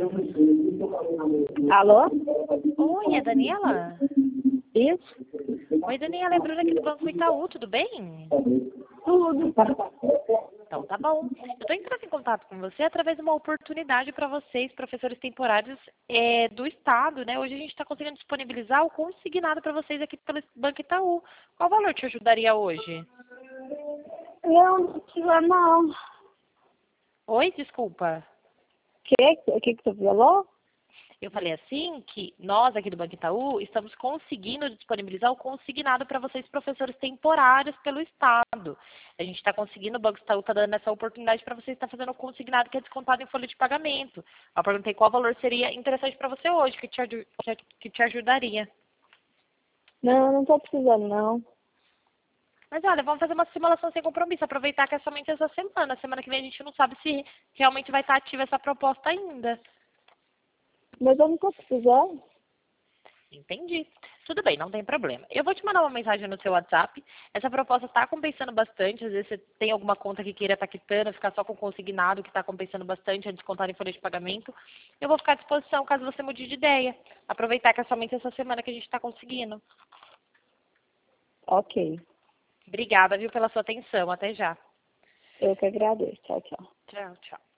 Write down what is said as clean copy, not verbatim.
Alô? Oi, é a Daniela? Isso? Oi, Daniela, é Bruna aqui do Banco Itaú, tudo bem? Tudo. Então, tá bom. Eu estou entrando em contato com você através de uma oportunidade para vocês, professores temporários do Estado, né? Hoje a gente está conseguindo disponibilizar o consignado para vocês aqui pelo Banco Itaú. Qual valor te ajudaria hoje? Eu não tive, não. Oi, desculpa. O que você falou? Eu falei assim que nós aqui do Banco Itaú estamos conseguindo disponibilizar o consignado para vocês, professores temporários pelo Estado. A gente está conseguindo, o Banco Itaú está dando essa oportunidade para vocês estar fazendo o consignado que é descontado em folha de pagamento. Eu perguntei qual valor seria interessante para você hoje, que te ajudaria. Não, não tô precisando, não. Mas olha, vamos fazer uma simulação sem compromisso, aproveitar que é somente essa semana. Semana que vem a gente não sabe se realmente vai estar ativa essa proposta ainda. Mas eu não tô precisando. Entendi. Tudo bem, não tem problema. Eu vou te mandar uma mensagem no seu WhatsApp. Essa proposta está compensando bastante. Às vezes você tem alguma conta que queira estar quitando, ficar só com consignado, que está compensando bastante, a descontar em folha de pagamento. Eu vou ficar à disposição caso você mude de ideia. Aproveitar que é somente essa semana que a gente está conseguindo. Ok. Obrigada, viu, pela sua atenção. Até já. Eu que agradeço. Tchau, tchau. Tchau, tchau.